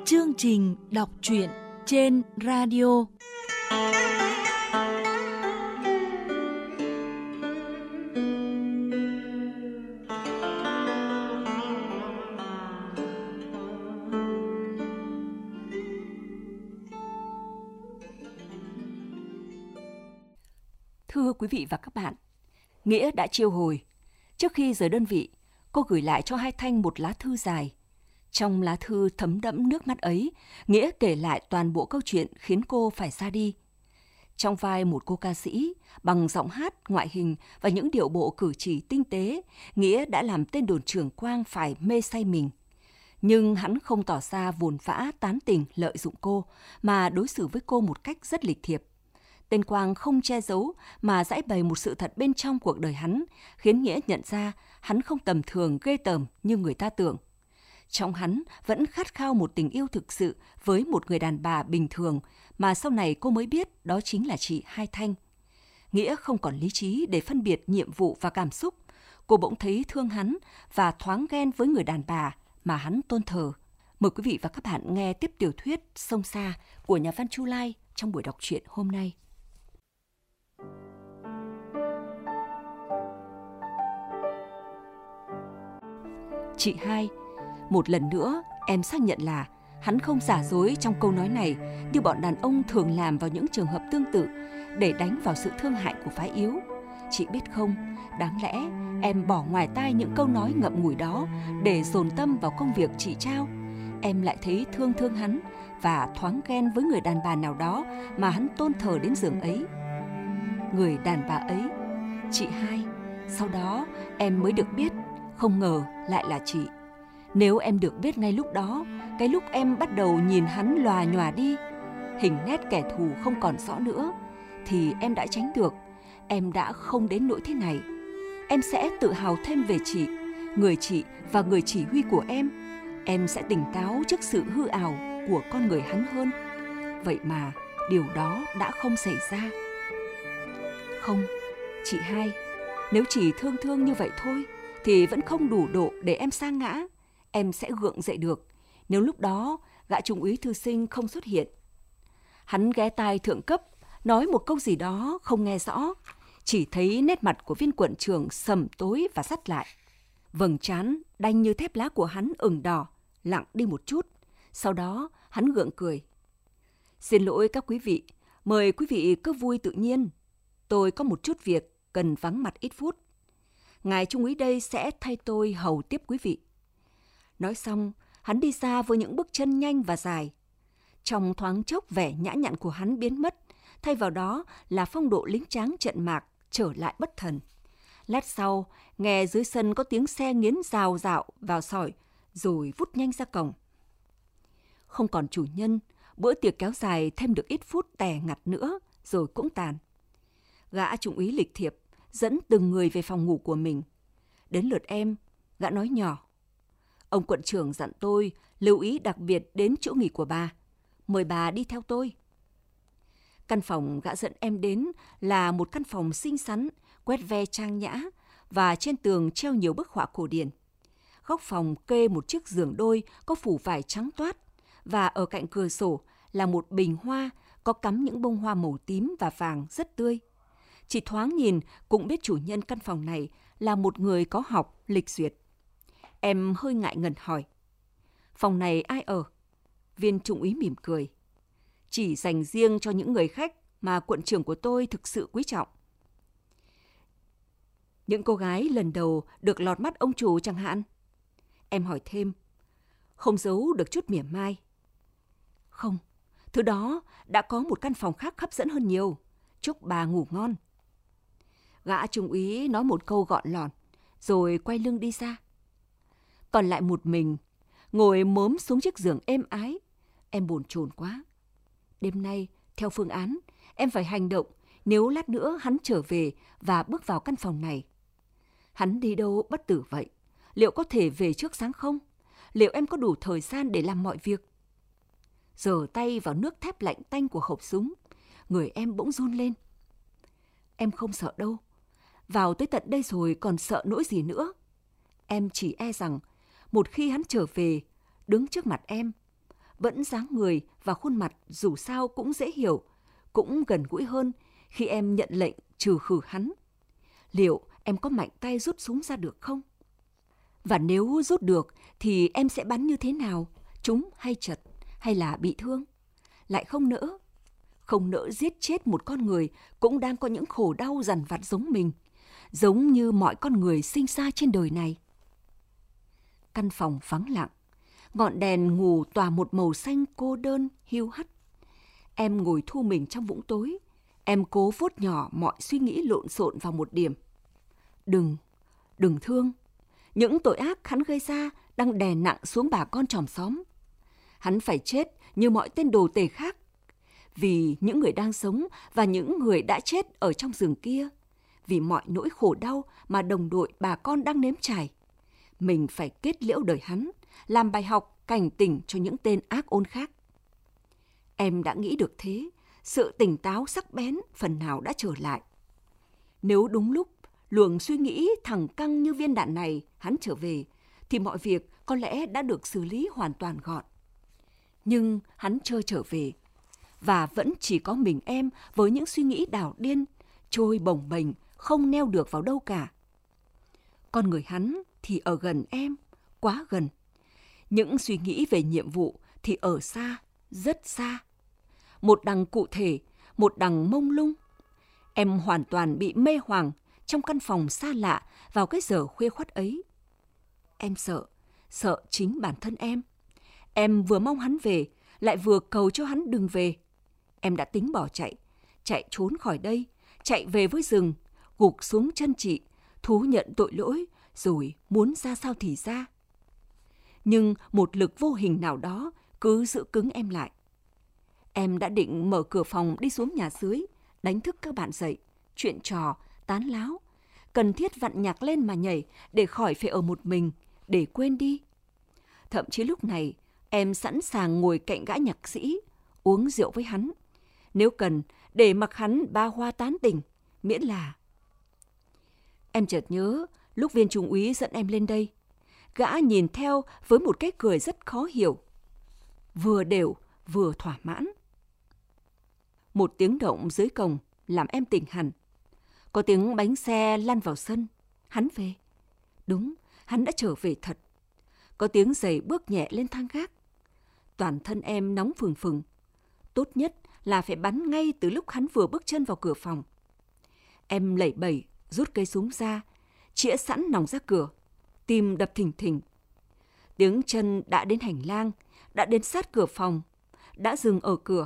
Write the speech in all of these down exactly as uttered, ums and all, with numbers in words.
Chương trình đọc truyện trên radio. Thưa quý vị và các bạn, Nghĩa đã chiêu hồi. Trước khi rời đơn vị, cô gửi lại cho Hai Thanh một lá thư dài. Trong lá thư thấm đẫm nước mắt ấy, Nghĩa kể lại toàn bộ câu chuyện khiến cô phải ra đi. Trong vai một cô ca sĩ, bằng giọng hát, ngoại hình và những điệu bộ cử chỉ tinh tế, Nghĩa đã làm tên đồn trưởng Quang phải mê say mình. Nhưng hắn không tỏ ra vồn vã, tán tình, lợi dụng cô, mà đối xử với cô một cách rất lịch thiệp. Tên Quang không che giấu mà giãi bày một sự thật bên trong cuộc đời hắn, khiến Nghĩa nhận ra hắn không tầm thường ghê tởm như người ta tưởng. Trong hắn vẫn khát khao một tình yêu thực sự với một người đàn bà bình thường mà sau này cô mới biết đó chính là chị Hai Thanh. Nghĩa không còn lý trí để phân biệt nhiệm vụ và cảm xúc. Cô bỗng thấy thương hắn và thoáng ghen với người đàn bà mà hắn tôn thờ. Mời quý vị và các bạn nghe tiếp tiểu thuyết Sông Xa của nhà văn Chu Lai trong buổi đọc truyện hôm nay. Chị Hai, một lần nữa em xác nhận là hắn không giả dối trong câu nói này như bọn đàn ông thường làm vào những trường hợp tương tự để đánh vào sự thương hại của phái yếu. Chị biết không, đáng lẽ em bỏ ngoài tai những câu nói ngậm ngùi đó để dồn tâm vào công việc chị trao. Em lại thấy thương thương hắn và thoáng ghen với người đàn bà nào đó mà hắn tôn thờ đến giường ấy. Người đàn bà ấy, chị Hai, sau đó em mới được biết, không ngờ lại là chị. Nếu em được biết ngay lúc đó, cái lúc em bắt đầu nhìn hắn lòa nhòa đi, hình nét kẻ thù không còn rõ nữa, thì em đã tránh được, em đã không đến nỗi thế này. Em sẽ tự hào thêm về chị, người chị và người chỉ huy của em. Em sẽ tỉnh táo trước sự hư ảo của con người hắn hơn. Vậy mà điều đó đã không xảy ra. Không, chị Hai, nếu chỉ thương thương như vậy thôi thì vẫn không đủ độ để em sa ngã. Em sẽ gượng dậy được nếu lúc đó gã trung úy thư sinh không xuất hiện. Hắn ghé tai thượng cấp, nói một câu gì đó không nghe rõ, chỉ thấy nét mặt của viên quận trưởng sầm tối và sắt lại. Vầng trán đanh như thép lá của hắn ửng đỏ, lặng đi một chút. Sau đó hắn gượng cười. Xin lỗi các quý vị, mời quý vị cứ vui tự nhiên. Tôi có một chút việc cần vắng mặt ít phút. Ngài trung úy đây sẽ thay tôi hầu tiếp quý vị. Nói xong, hắn đi xa với những bước chân nhanh và dài. Trong thoáng chốc vẻ nhã nhặn của hắn biến mất, thay vào đó là phong độ lính tráng trận mạc trở lại bất thần. Lát sau, nghe dưới sân có tiếng xe nghiến rào rạo vào sỏi, rồi vút nhanh ra cổng. Không còn chủ nhân, bữa tiệc kéo dài thêm được ít phút tè ngặt nữa, rồi cũng tàn. Gã trung úy lịch thiệp dẫn từng người về phòng ngủ của mình. Đến lượt em, gã nói nhỏ. Ông quận trưởng dặn tôi lưu ý đặc biệt đến chỗ nghỉ của bà. Mời bà đi theo tôi. Căn phòng gã dẫn em đến là một căn phòng xinh xắn, quét ve trang nhã và trên tường treo nhiều bức họa cổ điển. Góc phòng kê một chiếc giường đôi có phủ vải trắng toát và ở cạnh cửa sổ là một bình hoa có cắm những bông hoa màu tím và vàng rất tươi. Chỉ thoáng nhìn cũng biết chủ nhân căn phòng này là một người có học, lịch duyệt. Em hơi ngại ngần hỏi. Phòng này ai ở? Viên trung úy mỉm cười. Chỉ dành riêng cho những người khách mà quận trưởng của tôi thực sự quý trọng. Những cô gái lần đầu được lọt mắt ông chủ chẳng hạn? Em hỏi thêm, không giấu được chút mỉa mai. Không, thứ đó đã có một căn phòng khác hấp dẫn hơn nhiều. Chúc bà ngủ ngon. Gã trung úy nói một câu gọn lọn, rồi quay lưng đi ra. Còn lại một mình, ngồi mớm xuống chiếc giường êm ái. Em bồn chồn quá. Đêm nay, theo phương án, em phải hành động nếu lát nữa hắn trở về và bước vào căn phòng này. Hắn đi đâu bất tử vậy? Liệu có thể về trước sáng không? Liệu em có đủ thời gian để làm mọi việc? Giở tay vào nước thép lạnh tanh của hộp súng, người em bỗng run lên. Em không sợ đâu. Vào tới tận đây rồi còn sợ nỗi gì nữa? Em chỉ e rằng một khi hắn trở về, đứng trước mặt em, vẫn dáng người và khuôn mặt dù sao cũng dễ hiểu, cũng gần gũi hơn khi em nhận lệnh trừ khử hắn. Liệu em có mạnh tay rút súng ra được không? Và nếu rút được thì em sẽ bắn như thế nào? Trúng hay trật, hay là bị thương? Lại không nỡ. Không nỡ giết chết một con người cũng đang có những khổ đau dằn vặt giống mình, giống như mọi con người sinh ra trên đời này. Căn phòng vắng lặng, ngọn đèn ngủ tỏa một màu xanh cô đơn, hiu hắt. Em ngồi thu mình trong vũng tối, em cố vuốt nhỏ mọi suy nghĩ lộn xộn vào một điểm. Đừng, đừng thương. Những tội ác hắn gây ra đang đè nặng xuống bà con chòm xóm. Hắn phải chết như mọi tên đồ tể khác. Vì những người đang sống và những người đã chết ở trong rừng kia. Vì mọi nỗi khổ đau mà đồng đội bà con đang nếm trải. Mình phải kết liễu đời hắn, làm bài học cảnh tỉnh cho những tên ác ôn khác. Em đã nghĩ được thế, sự tỉnh táo sắc bén phần nào đã trở lại. Nếu đúng lúc, luồng suy nghĩ thẳng căng như viên đạn này hắn trở về, thì mọi việc có lẽ đã được xử lý hoàn toàn gọn. Nhưng hắn chưa trở về, và vẫn chỉ có mình em với những suy nghĩ đảo điên, trôi bồng bềnh, không neo được vào đâu cả. Con người hắn thì ở gần em, quá gần. Những suy nghĩ về nhiệm vụ thì ở xa, rất xa. Một đằng cụ thể, một đằng mông lung. Em hoàn toàn bị mê hoang trong căn phòng xa lạ vào cái giờ khuya khoắt ấy. Em sợ, sợ chính bản thân em. Em vừa mong hắn về, lại vừa cầu cho hắn đừng về. Em đã tính bỏ chạy, chạy trốn khỏi đây, chạy về với rừng, gục xuống chân chị, thú nhận tội lỗi, rồi muốn ra sao thì ra. Nhưng một lực vô hình nào đó cứ giữ cứng em lại. Em đã định mở cửa phòng đi xuống nhà dưới, đánh thức các bạn dậy, chuyện trò, tán láo. Cần thiết vặn nhạc lên mà nhảy để khỏi phải ở một mình, để quên đi. Thậm chí lúc này, em sẵn sàng ngồi cạnh gã nhạc sĩ, uống rượu với hắn. Nếu cần, để mặc hắn ba hoa tán tình, miễn là... Em chợt nhớ, lúc viên trung úy dẫn em lên đây, gã nhìn theo với một cái cười rất khó hiểu. Vừa đều, vừa thỏa mãn. Một tiếng động dưới cổng làm em tỉnh hẳn. Có tiếng bánh xe lăn vào sân. Hắn về. Đúng, hắn đã trở về thật. Có tiếng giày bước nhẹ lên thang gác. Toàn thân em nóng phừng phừng. Tốt nhất là phải bắn ngay từ lúc hắn vừa bước chân vào cửa phòng. Em lẩy bẩy, rút cây súng ra, chĩa sẵn nòng ra cửa, tim đập thình thình. Tiếng chân đã đến hành lang, đã đến sát cửa phòng, đã dừng ở cửa.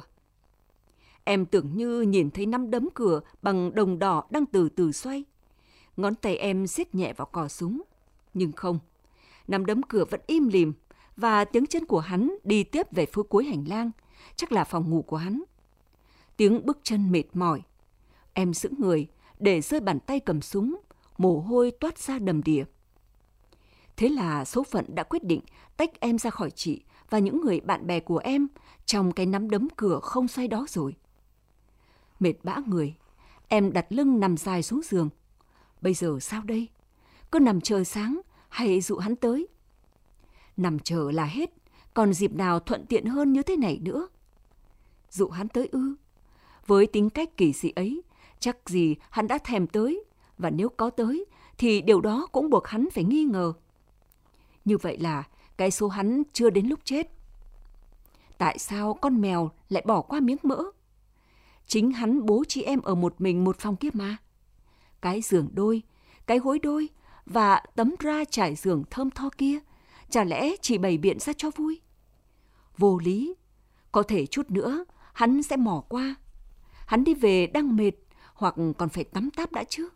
Em tưởng như nhìn thấy nắm đấm cửa bằng đồng đỏ đang từ từ xoay. Ngón tay em siết nhẹ vào cò súng. Nhưng không, nắm đấm cửa vẫn im lìm, và tiếng chân của hắn đi tiếp về phía cuối hành lang, chắc là phòng ngủ của hắn. Tiếng bước chân mệt mỏi. Em sững người, để rơi bàn tay cầm súng, mồ hôi toát ra đầm đìa. Thế là số phận đã quyết định tách em ra khỏi chị và những người bạn bè của em trong cái nắm đấm cửa không xoay đó rồi. Mệt bã người, em đặt lưng nằm dài xuống giường. Bây giờ sao đây? Cứ nằm chờ sáng hay dụ hắn tới? Nằm chờ là hết, còn dịp nào thuận tiện hơn như thế này nữa? Dụ hắn tới ư? Với tính cách kỳ dị ấy, chắc gì hắn đã thèm tới, và nếu có tới thì điều đó cũng buộc hắn phải nghi ngờ. Như vậy là cái số hắn chưa đến lúc chết. Tại sao con mèo lại bỏ qua miếng mỡ? Chính hắn bố chị em ở một mình một phòng kia mà. Cái giường đôi, cái gối đôi và tấm ra trải giường thơm tho kia, chả lẽ chỉ bày biện ra cho vui? Vô lý, có thể chút nữa hắn sẽ mò qua. Hắn đi về đang mệt, hoặc còn phải tắm táp đã chứ.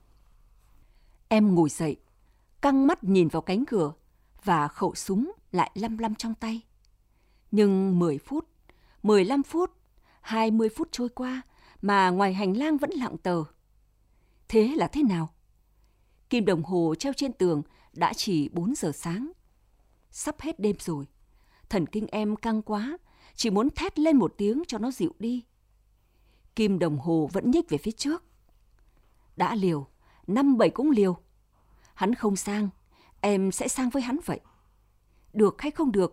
Em ngồi dậy, căng mắt nhìn vào cánh cửa, và khẩu súng lại lăm lăm trong tay. Nhưng mười phút, mười lăm phút, hai mươi phút trôi qua mà ngoài hành lang vẫn lặng tờ. Thế là thế nào? Kim đồng hồ treo trên tường đã chỉ bốn giờ sáng. Sắp hết đêm rồi. Thần kinh em căng quá, chỉ muốn thét lên một tiếng cho nó dịu đi. Kim đồng hồ vẫn nhích về phía trước. Đã liều, năm bảy cũng liều. Hắn không sang, em sẽ sang với hắn vậy. Được hay không được,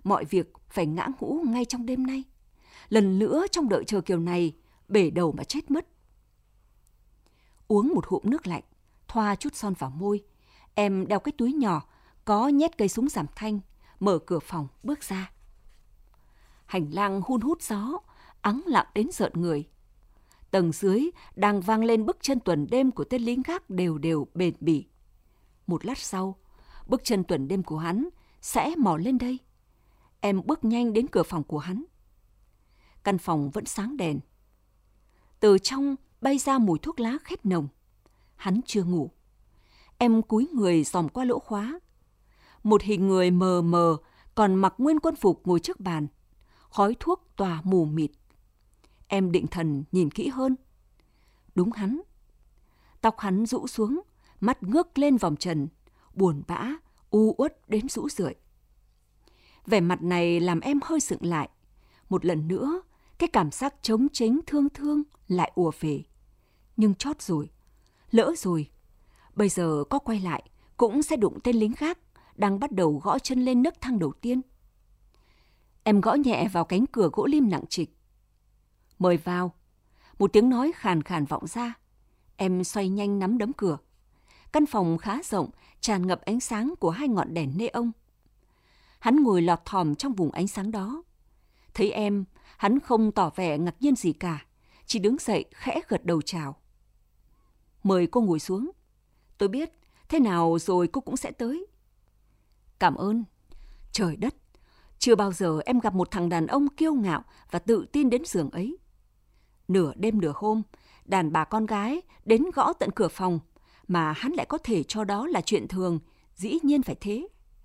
mọi việc phải ngã ngũ ngay trong đêm nay. Lần nữa trong đợi chờ kiểu này, bể đầu mà chết mất. Uống một hụm nước lạnh, thoa chút son vào môi. Em đeo cái túi nhỏ, có nhét cây súng giảm thanh, mở cửa phòng bước ra. Hành lang hun hút gió, ắng lặng đến rợn người. Tầng dưới đang vang lên bước chân tuần đêm của tên lính gác đều đều bền bỉ. Một lát sau, bước chân tuần đêm của hắn sẽ mò lên đây. Em bước nhanh đến cửa phòng của hắn. Căn phòng vẫn sáng đèn. Từ trong bay ra mùi thuốc lá khét nồng. Hắn chưa ngủ. Em cúi người dòm qua lỗ khóa. Một hình người mờ mờ còn mặc nguyên quân phục ngồi trước bàn. Khói thuốc tỏa mù mịt. Em định thần nhìn kỹ hơn. Đúng hắn. Tóc hắn rũ xuống, mắt ngước lên vòng trần, buồn bã, u uất đến rũ rượi. Vẻ mặt này làm em hơi sững lại. Một lần nữa, cái cảm giác trống tránh thương thương lại ùa về. Nhưng chót rồi, lỡ rồi. Bây giờ có quay lại, cũng sẽ đụng tên lính gác đang bắt đầu gõ chân lên nấc thang đầu tiên. Em gõ nhẹ vào cánh cửa gỗ lim nặng trịch. Mời vào. Một tiếng nói khàn khàn vọng ra. Em xoay nhanh nắm đấm cửa. Căn phòng khá rộng, tràn ngập ánh sáng của hai ngọn đèn neon. Hắn ngồi lọt thỏm trong vùng ánh sáng đó. Thấy em, hắn không tỏ vẻ ngạc nhiên gì cả, chỉ đứng dậy khẽ gật đầu chào. Mời cô ngồi xuống. Tôi biết, thế nào rồi cô cũng sẽ tới. Cảm ơn. Trời đất, chưa bao giờ em gặp một thằng đàn ông kiêu ngạo và tự tin đến giường ấy. Nửa đêm nửa hôm, đàn bà con gái đến gõ tận cửa phòng, mà hắn lại có thể cho đó là chuyện thường, dĩ nhiên phải thế.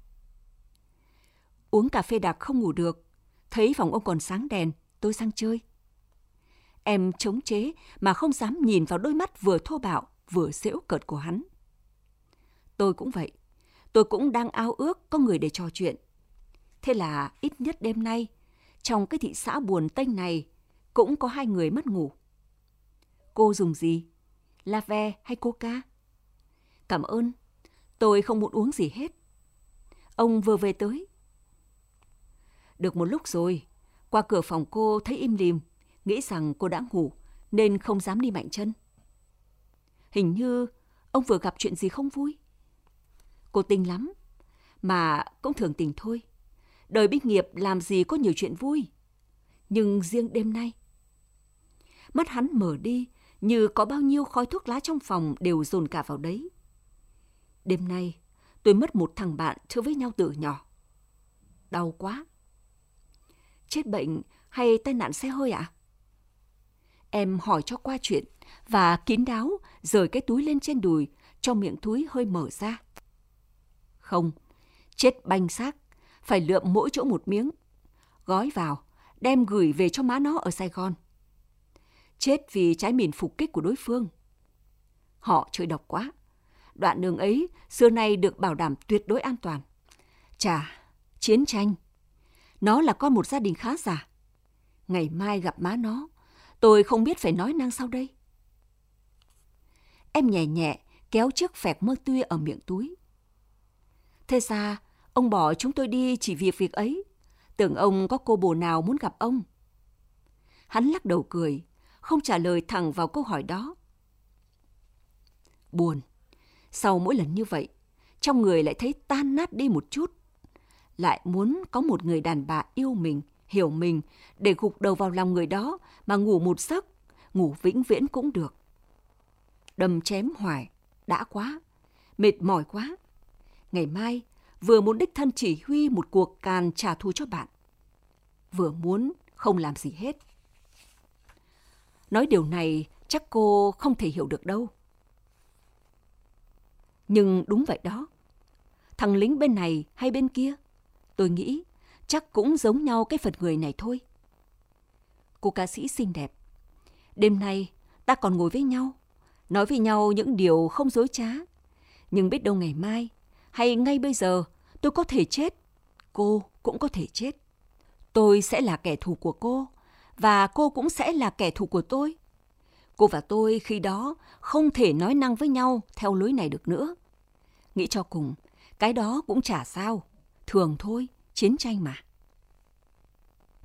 Uống cà phê đặc không ngủ được, thấy phòng ông còn sáng đèn, tôi sang chơi. Em chống chế mà không dám nhìn vào đôi mắt vừa thô bạo, vừa giễu cợt của hắn. Tôi cũng vậy, tôi cũng đang ao ước có người để trò chuyện. Thế là ít nhất đêm nay, trong cái thị xã buồn tênh này, cũng có hai người mất ngủ. Cô dùng gì? Lave hay coca? Cảm ơn, tôi không muốn uống gì hết. Ông vừa về tới. Được một lúc rồi, qua cửa phòng cô thấy im lìm, nghĩ rằng cô đã ngủ nên không dám đi mạnh chân. Hình như ông vừa gặp chuyện gì không vui. Cô tinh lắm, mà cũng thường tình thôi. Đời binh nghiệp làm gì có nhiều chuyện vui. Nhưng riêng đêm nay, mắt hắn mở đi như có bao nhiêu khói thuốc lá trong phòng đều dồn cả vào đấy. Đêm nay, tôi mất một thằng bạn chơi với nhau từ nhỏ. Đau quá. Chết bệnh hay tai nạn xe hơi ạ? À? Em hỏi cho qua chuyện và kín đáo rời cái túi lên trên đùi cho miệng túi hơi mở ra. Không, chết banh xác, phải lượm mỗi chỗ một miếng. Gói vào, đem gửi về cho má nó ở Sài Gòn. Chết vì trái mìn phục kích của đối phương. Họ chơi độc quá. Đoạn đường ấy xưa nay được bảo đảm tuyệt đối an toàn. Chà, chiến tranh. Nó là con một gia đình khá giả. Ngày mai gặp má nó, tôi không biết phải nói năng sao đây. Em nhẹ nhẹ kéo chiếc phẹt mơ tươi ở miệng túi. Thế ra, ông bỏ chúng tôi đi chỉ vì việc ấy. Tưởng ông có cô bồ nào muốn gặp ông. Hắn lắc đầu cười, không trả lời thẳng vào câu hỏi đó. Buồn. Sau mỗi lần như vậy, trong người lại thấy tan nát đi một chút. Lại muốn có một người đàn bà yêu mình, hiểu mình, để gục đầu vào lòng người đó mà ngủ một giấc, ngủ vĩnh viễn cũng được. Đâm chém hoài, đã quá, mệt mỏi quá. Ngày mai, vừa muốn đích thân chỉ huy một cuộc càn trả thù cho bạn, vừa muốn không làm gì hết. Nói điều này chắc cô không thể hiểu được đâu. Nhưng đúng vậy đó. Thằng lính bên này hay bên kia, tôi nghĩ chắc cũng giống nhau cái phần người này thôi. Cô ca sĩ xinh đẹp. Đêm nay ta còn ngồi với nhau, nói với nhau những điều không dối trá. Nhưng biết đâu ngày mai, hay ngay bây giờ, tôi có thể chết, cô cũng có thể chết. Tôi sẽ là kẻ thù của cô, và cô cũng sẽ là kẻ thù của tôi. Cô và tôi khi đó không thể nói năng với nhau theo lối này được nữa. Nghĩ cho cùng, cái đó cũng chả sao, thường thôi, chiến tranh mà.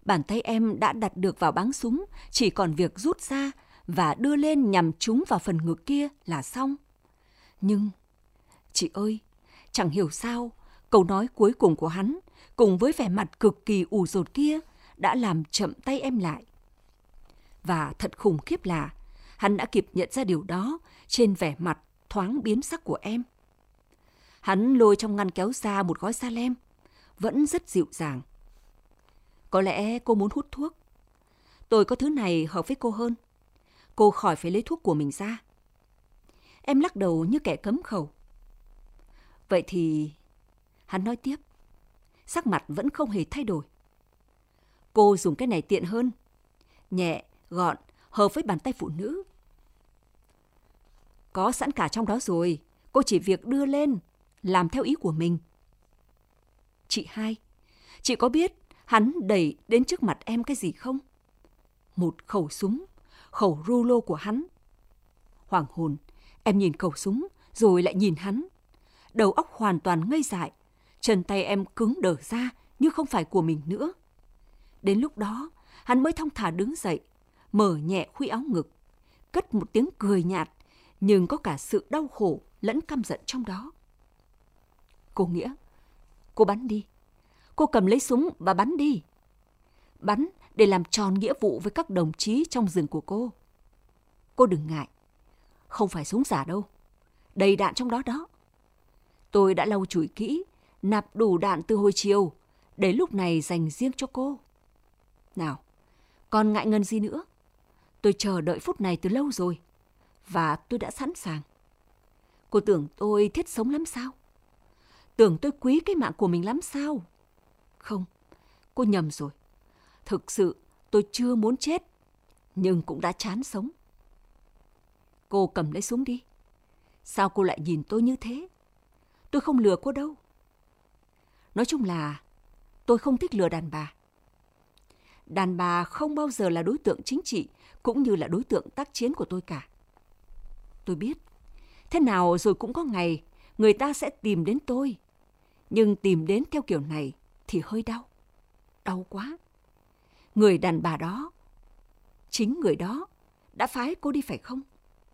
Bàn tay em đã đặt được vào báng súng, chỉ còn việc rút ra và đưa lên nhằm trúng vào phần ngực kia là xong. Nhưng, chị ơi, chẳng hiểu sao, câu nói cuối cùng của hắn, cùng với vẻ mặt cực kỳ ủ dột kia, đã làm chậm tay em lại. Và thật khủng khiếp là, hắn đã kịp nhận ra điều đó trên vẻ mặt thoáng biến sắc của em. Hắn lôi trong ngăn kéo ra một gói Salem, vẫn rất dịu dàng. Có lẽ cô muốn hút thuốc. Tôi có thứ này hợp với cô hơn. Cô khỏi phải lấy thuốc của mình ra. Em lắc đầu như kẻ cấm khẩu. Vậy thì... Hắn nói tiếp. Sắc mặt vẫn không hề thay đổi. Cô dùng cái này tiện hơn. Nhẹ, gọn, hợp với bàn tay phụ nữ. Có sẵn cả trong đó rồi. Cô chỉ việc đưa lên, làm theo ý của mình. Chị hai, chị có biết hắn đẩy đến trước mặt em cái gì không? Một khẩu súng, khẩu rulo của hắn. Hoảng hồn, em nhìn khẩu súng, rồi lại nhìn hắn. Đầu óc hoàn toàn ngây dại, chân tay em cứng đờ ra như không phải của mình nữa. Đến lúc đó, hắn mới thong thả đứng dậy, mở nhẹ khuy áo ngực, cất một tiếng cười nhạt, nhưng có cả sự đau khổ lẫn căm giận trong đó. Cô Nghĩa, cô bắn đi. Cô cầm lấy súng và bắn đi. Bắn để làm tròn nghĩa vụ với các đồng chí trong rừng của cô. Cô đừng ngại. Không phải súng giả đâu. Đầy đạn trong đó đó. Tôi đã lau chùi kỹ, nạp đủ đạn từ hồi chiều, để lúc này dành riêng cho cô. Nào, còn ngại ngần gì nữa? Tôi chờ đợi phút này từ lâu rồi, và tôi đã sẵn sàng. Cô tưởng tôi thiết sống lắm sao? Tưởng tôi quý cái mạng của mình lắm sao? Không, cô nhầm rồi. Thực sự tôi chưa muốn chết, nhưng cũng đã chán sống. Cô cầm lấy súng đi. Sao cô lại nhìn tôi như thế? Tôi không lừa cô đâu. Nói chung là tôi không thích lừa đàn bà. Đàn bà không bao giờ là đối tượng chính trị cũng như là đối tượng tác chiến của tôi cả. Tôi biết, thế nào rồi cũng có ngày người ta sẽ tìm đến tôi. Nhưng tìm đến theo kiểu này thì hơi đau. Đau quá. Người đàn bà đó, chính người đó đã phái cô đi phải không?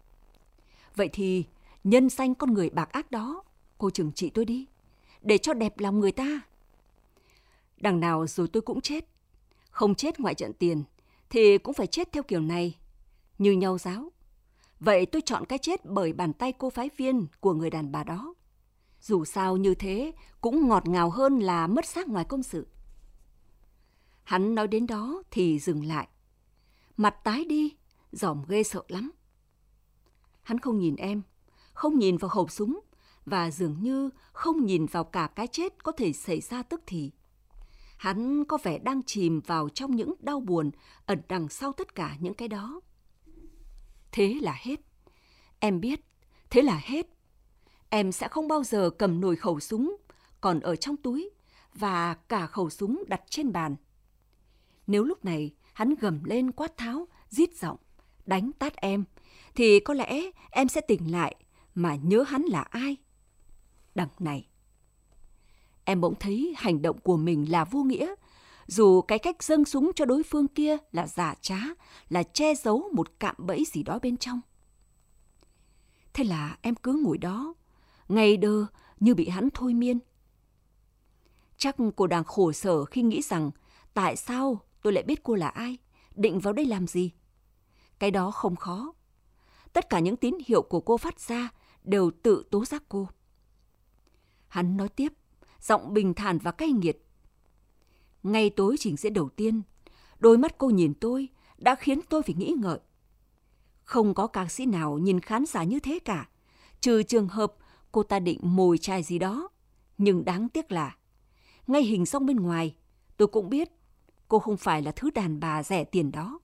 Vậy thì nhân danh con người bạc ác đó, cô trừng trị tôi đi, để cho đẹp lòng người ta. Đằng nào rồi tôi cũng chết. Không chết ngoại trận tiền, thì cũng phải chết theo kiểu này, như nhau giáo. Vậy tôi chọn cái chết bởi bàn tay cô phái viên của người đàn bà đó. Dù sao như thế cũng ngọt ngào hơn là mất xác ngoài công sự. Hắn nói đến đó thì dừng lại. Mặt tái đi, dòm ghê sợ lắm. Hắn không nhìn em, không nhìn vào hộp súng, và dường như không nhìn vào cả cái chết có thể xảy ra tức thì. Hắn có vẻ đang chìm vào trong những đau buồn ẩn đằng sau tất cả những cái đó. Thế là hết. Em biết, thế là hết. Em sẽ không bao giờ cầm nổi khẩu súng còn ở trong túi và cả khẩu súng đặt trên bàn. Nếu lúc này hắn gầm lên quát tháo, rít giọng, đánh tát em, thì có lẽ em sẽ tỉnh lại mà nhớ hắn là ai. Đằng này, em bỗng thấy hành động của mình là vô nghĩa, dù cái cách dâng súng cho đối phương kia là giả trá, là che giấu một cạm bẫy gì đó bên trong. Thế là em cứ ngồi đó, ngây đơ như bị hắn thôi miên. Chắc cô đang khổ sở khi nghĩ rằng tại sao tôi lại biết cô là ai, định vào đây làm gì. Cái đó không khó. Tất cả những tín hiệu của cô phát ra đều tự tố giác cô. Hắn nói tiếp, giọng bình thản và cay nghiệt. Ngay tối trình diễn đầu tiên, đôi mắt cô nhìn tôi đã khiến tôi phải nghĩ ngợi. Không có ca sĩ nào nhìn khán giả như thế cả, trừ trường hợp cô ta định mồi chài gì đó. Nhưng đáng tiếc là, ngay hình dong bên ngoài, tôi cũng biết cô không phải là thứ đàn bà rẻ tiền đó.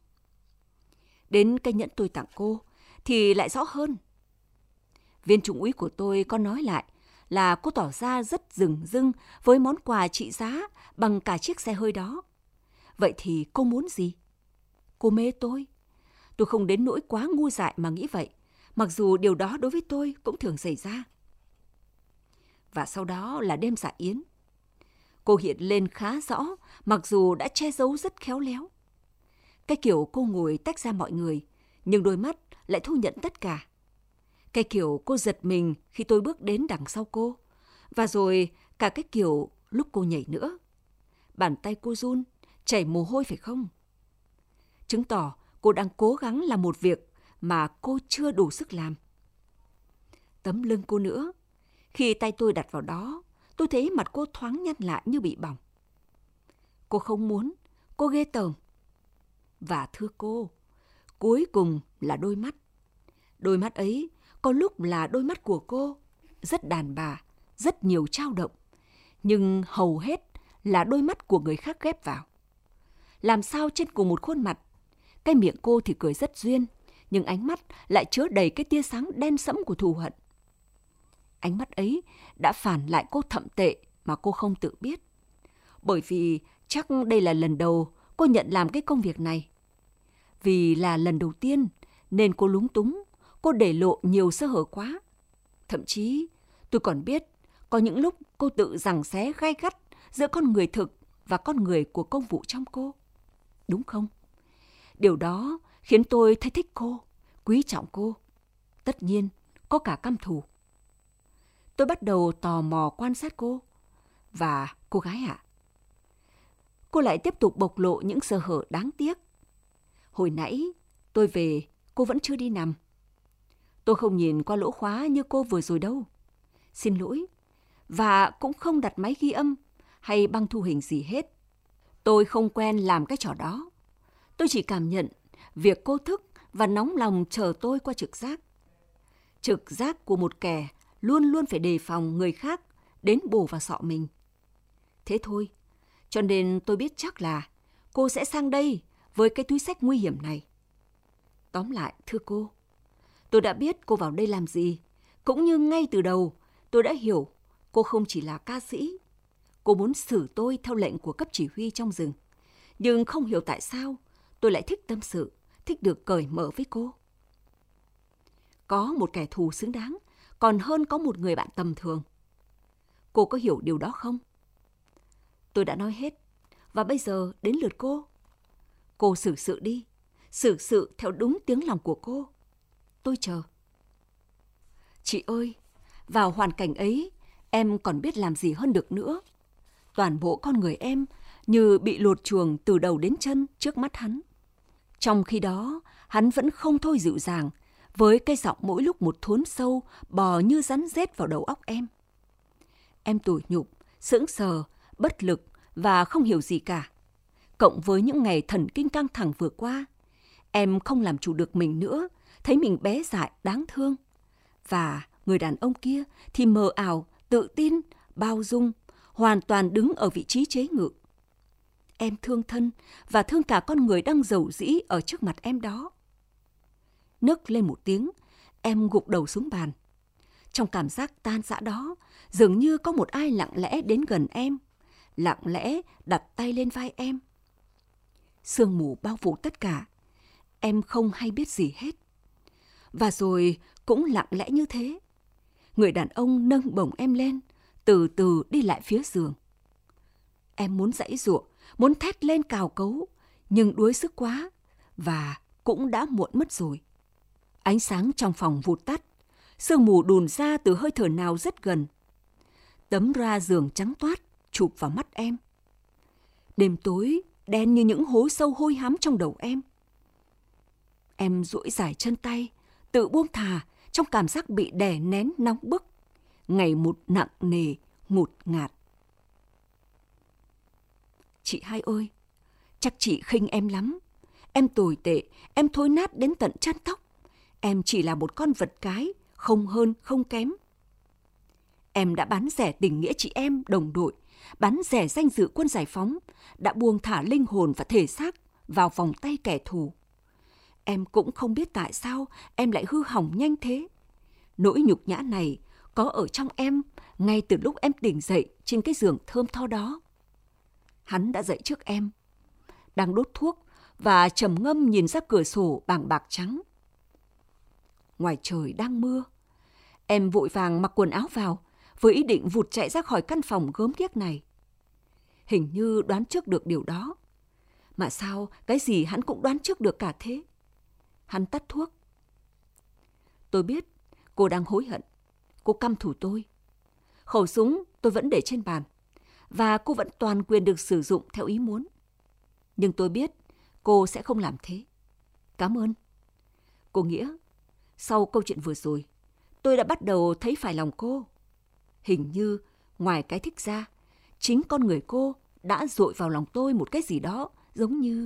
Đến cái nhẫn tôi tặng cô thì lại rõ hơn. Viên trung úy của tôi có nói lại là cô tỏ ra rất rừng rưng với món quà trị giá bằng cả chiếc xe hơi đó. Vậy thì cô muốn gì? Cô mê tôi. Tôi không đến nỗi quá ngu dại mà nghĩ vậy, mặc dù điều đó đối với tôi cũng thường xảy ra. Và sau đó là đêm dạ yến. Cô hiện lên khá rõ, mặc dù đã che giấu rất khéo léo. Cái kiểu cô ngồi tách ra mọi người, nhưng đôi mắt lại thu nhận tất cả. Cái kiểu cô giật mình khi tôi bước đến đằng sau cô, và rồi cả cái kiểu lúc cô nhảy nữa. Bàn tay cô run, chảy mồ hôi phải không? Chứng tỏ cô đang cố gắng làm một việc mà cô chưa đủ sức làm. Tấm lưng cô nữa, khi tay tôi đặt vào đó, tôi thấy mặt cô thoáng nhăn lại như bị bỏng. Cô không muốn, cô ghê tởm. Và thưa cô, cuối cùng là đôi mắt. Đôi mắt ấy có lúc là đôi mắt của cô, rất đàn bà, rất nhiều dao động, nhưng hầu hết là đôi mắt của người khác ghép vào. Làm sao trên cùng một khuôn mặt, cái miệng cô thì cười rất duyên, nhưng ánh mắt lại chứa đầy cái tia sáng đen sẫm của thù hận. Ánh mắt ấy đã phản lại cô thậm tệ mà cô không tự biết. Bởi vì chắc đây là lần đầu cô nhận làm cái công việc này. Vì là lần đầu tiên nên cô lúng túng, cô để lộ nhiều sơ hở quá. Thậm chí tôi còn biết có những lúc cô tự giằng xé gay gắt giữa con người thực và con người của công vụ trong cô. Đúng không? Điều đó khiến tôi thấy thích cô, quý trọng cô. Tất nhiên, có cả căm thù. Tôi bắt đầu tò mò quan sát cô. Và cô gái ạ, cô lại tiếp tục bộc lộ những sơ hở đáng tiếc. Hồi nãy tôi về, cô vẫn chưa đi nằm. Tôi không nhìn qua lỗ khóa như cô vừa rồi đâu. Xin lỗi. Và cũng không đặt máy ghi âm hay băng thu hình gì hết. Tôi không quen làm cái trò đó. Tôi chỉ cảm nhận việc cô thức và nóng lòng chờ tôi qua trực giác. Trực giác của một kẻ luôn luôn phải đề phòng người khác đến bổ vào sọ mình. Thế thôi, cho nên tôi biết chắc là cô sẽ sang đây với cái túi xách nguy hiểm này. Tóm lại, thưa cô, tôi đã biết cô vào đây làm gì, cũng như ngay từ đầu tôi đã hiểu cô không chỉ là ca sĩ. Cô muốn xử tôi theo lệnh của cấp chỉ huy trong rừng, nhưng không hiểu tại sao tôi lại thích tâm sự, thích được cởi mở với cô. Có một kẻ thù xứng đáng, còn hơn có một người bạn tầm thường. Cô có hiểu điều đó không? Tôi đã nói hết, và bây giờ đến lượt cô. Cô xử sự đi, xử sự theo đúng tiếng lòng của cô. Tôi chờ. Chị ơi, vào hoàn cảnh ấy, em còn biết làm gì hơn được nữa. Toàn bộ con người em như bị lột chuồng từ đầu đến chân trước mắt hắn. Trong khi đó, hắn vẫn không thôi dịu dàng, với cái giọng mỗi lúc một thốn sâu, bò như rắn rết vào đầu óc em. Em tủi nhục, sững sờ, bất lực và không hiểu gì cả. Cộng với những ngày thần kinh căng thẳng vừa qua, em không làm chủ được mình nữa, thấy mình bé dại, đáng thương. Và người đàn ông kia thì mờ ảo, tự tin, bao dung, hoàn toàn đứng ở vị trí chế ngự. Em thương thân và thương cả con người đang dầu dĩ ở trước mặt em đó. Nức lên một tiếng, em gục đầu xuống bàn. Trong cảm giác tan rã đó, dường như có một ai lặng lẽ đến gần em, lặng lẽ đặt tay lên vai em. Sương mù bao phủ tất cả, em không hay biết gì hết. Và rồi cũng lặng lẽ như thế, người đàn ông nâng bổng em lên, từ từ đi lại phía giường. Em muốn giãy giụa, muốn thét lên cào cấu, nhưng đuối sức quá, và cũng đã muộn mất rồi. Ánh sáng trong phòng vụt tắt, sương mù đùn ra từ hơi thở nào rất gần. Tấm ra giường trắng toát chụp vào mắt em. Đêm tối đen như những hố sâu hôi hám trong đầu em. Em duỗi dài chân tay, tự buông thả trong cảm giác bị đè nén nóng bức, ngày một nặng nề, ngột ngạt. Chị hai ơi, chắc chị khinh em lắm. Em tồi tệ, em thối nát đến tận chân tóc. Em chỉ là một con vật cái, không hơn không kém. Em đã bán rẻ tình nghĩa chị em, đồng đội, bán rẻ danh dự quân giải phóng, đã buông thả linh hồn và thể xác vào vòng tay kẻ thù. Em cũng không biết tại sao em lại hư hỏng nhanh thế. Nỗi nhục nhã này có ở trong em ngay từ lúc em tỉnh dậy trên cái giường thơm tho đó. Hắn đã dậy trước em, đang đốt thuốc và trầm ngâm nhìn ra cửa sổ bảng bạc trắng. Ngoài trời đang mưa. Em vội vàng mặc quần áo vào với ý định vụt chạy ra khỏi căn phòng gớm ghiếc này. hình như đoán trước được điều đó. Mà sao cái gì hắn cũng đoán trước được cả thế? Hắn tắt thuốc. Tôi biết cô đang hối hận. Cô căm thù tôi. Khẩu súng tôi vẫn để trên bàn. Và cô vẫn toàn quyền được sử dụng theo ý muốn. Nhưng tôi biết cô sẽ không làm thế. Cảm ơn. Cô Nghĩa, sau câu chuyện vừa rồi, tôi đã bắt đầu thấy phải lòng cô. Hình như ngoài cái thích ra, chính con người cô đã dội vào lòng tôi một cái gì đó giống như...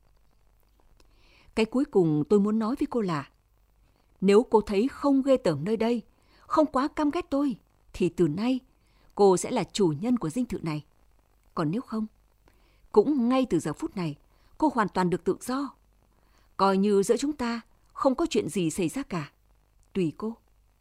Cái cuối cùng tôi muốn nói với cô là nếu cô thấy không ghê tởm nơi đây, không quá căm ghét tôi, thì từ nay cô sẽ là chủ nhân của dinh thự này. Còn nếu không, cũng ngay từ giờ phút này, cô hoàn toàn được tự do. Coi như giữa chúng ta không có chuyện gì xảy ra cả. Tùy cô.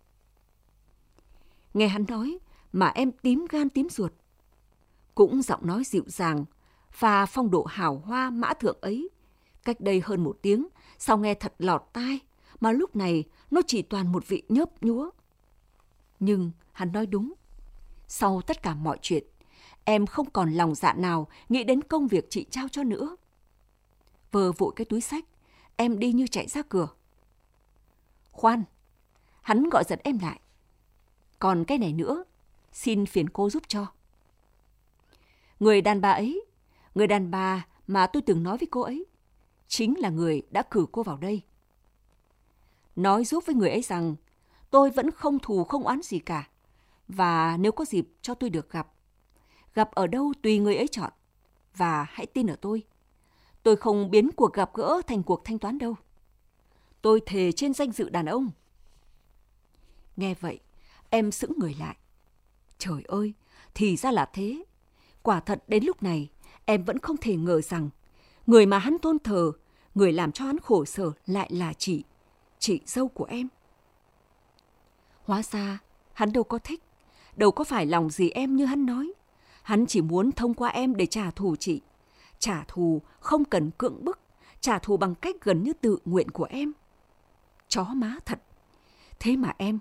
Nghe hắn nói mà em tím gan tím ruột. Cũng giọng nói dịu dàng và phong độ hào hoa mã thượng ấy, cách đây hơn một tiếng, sao nghe thật lọt tai, mà lúc này nó chỉ toàn một vị nhớp nhúa. Nhưng hắn nói đúng. Sau tất cả mọi chuyện, em không còn lòng dạ nào nghĩ đến công việc chị trao cho nữa. Vờ vội cái túi xách, em đi như chạy ra cửa. Khoan, hắn gọi giật em lại. Còn cái này nữa, xin phiền cô giúp cho. Người đàn bà ấy, người đàn bà mà tôi từng nói với cô ấy, chính là người đã cử cô vào đây. Nói giúp với người ấy rằng tôi vẫn không thù không oán gì cả. Và nếu có dịp cho tôi được gặp, gặp ở đâu tùy người ấy chọn. Và hãy tin ở tôi, tôi không biến cuộc gặp gỡ thành cuộc thanh toán đâu. Tôi thề trên danh dự đàn ông. Nghe vậy, em sững người lại. Trời ơi, thì ra là thế. Quả thật đến lúc này, em vẫn không thể ngờ rằng người mà hắn tôn thờ, người làm cho hắn khổ sở lại là chị, chị dâu của em. Hóa ra, hắn đâu có thích, đâu có phải lòng gì em như hắn nói. Hắn chỉ muốn thông qua em để trả thù chị. Trả thù không cần cưỡng bức, trả thù bằng cách gần như tự nguyện của em. Chó má thật. Thế mà em...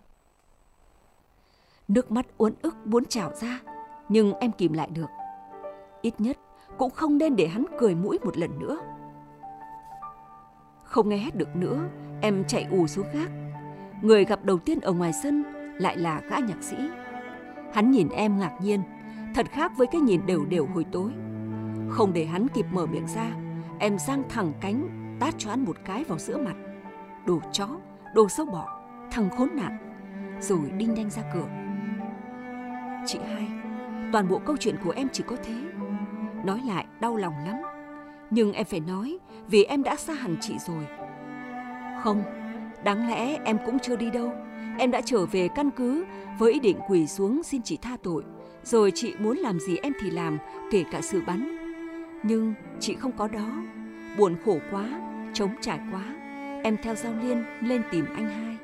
Nước mắt uốn ức muốn trào ra, nhưng em kìm lại được. Ít nhất cũng không nên để hắn cười mũi một lần nữa. Không nghe hết được nữa, em chạy ù xuống gác. Người gặp đầu tiên ở ngoài sân lại là gã nhạc sĩ. Hắn nhìn em ngạc nhiên, thật khác với cái nhìn đều đều hồi tối. Không để hắn kịp mở miệng ra, em giang thẳng cánh, tát cho hắn một cái vào giữa mặt. Đồ chó, đồ sâu bọ, thằng khốn nạn. Rồi đi nhanh ra cửa. Chị hai, toàn bộ câu chuyện của em chỉ có thế. Nói lại đau lòng lắm. Nhưng em phải nói vì em đã xa hẳn chị rồi. Không, đáng lẽ em cũng chưa đi đâu. Em đã trở về căn cứ với ý định quỳ xuống xin chị tha tội. Rồi chị muốn làm gì em thì làm, kể cả sự bắn. Nhưng chị không có đó. Buồn khổ quá, trống trải quá. Em theo Giao Liên lên tìm anh hai.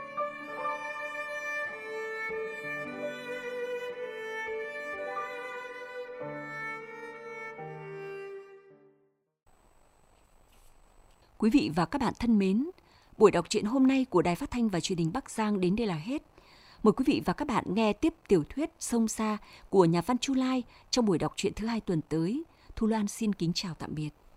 Quý vị và các bạn thân mến, buổi đọc truyện hôm nay của Đài Phát thanh và Truyền hình Bắc Giang đến đây là hết. Mời quý vị và các bạn nghe tiếp tiểu thuyết Sông Xa của nhà văn Chu Lai trong buổi đọc truyện thứ hai tuần tới. Thu Loan xin kính chào tạm biệt.